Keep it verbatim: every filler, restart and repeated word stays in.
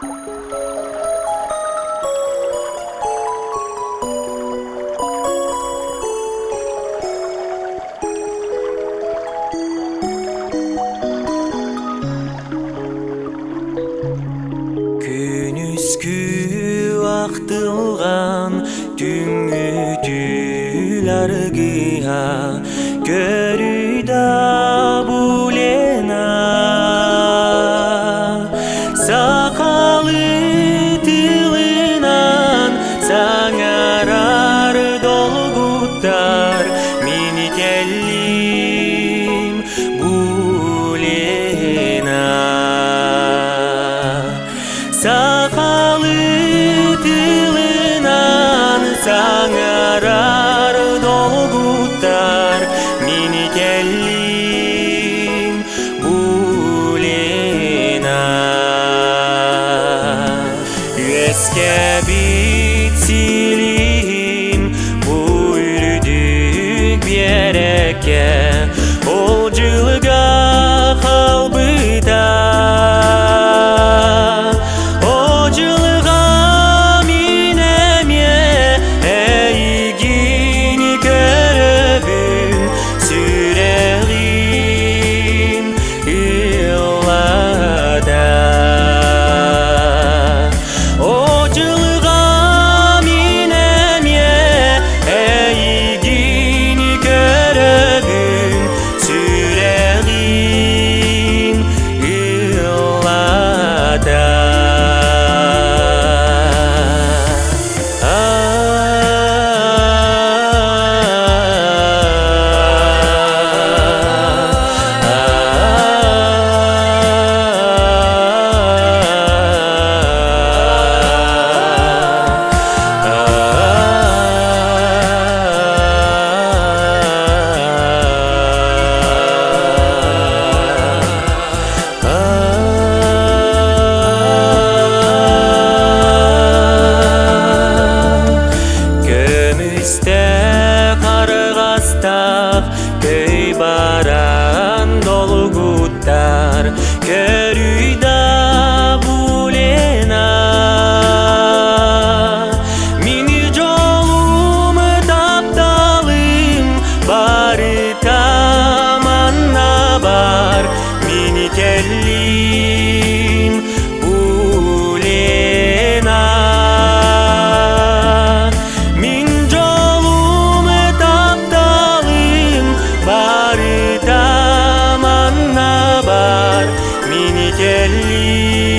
Актылган түңүтүл аргыга көрүда булена сакалы тылынан саңарар долгуттар мени келим булена сакалы саңарар долгуттар мени келим булена үеске битсилим буйрудук берекке ол жылга калбыта көй баран долгуттар көрүда булена мени жолум тапталым бары таманна бар мени келим булена Kelly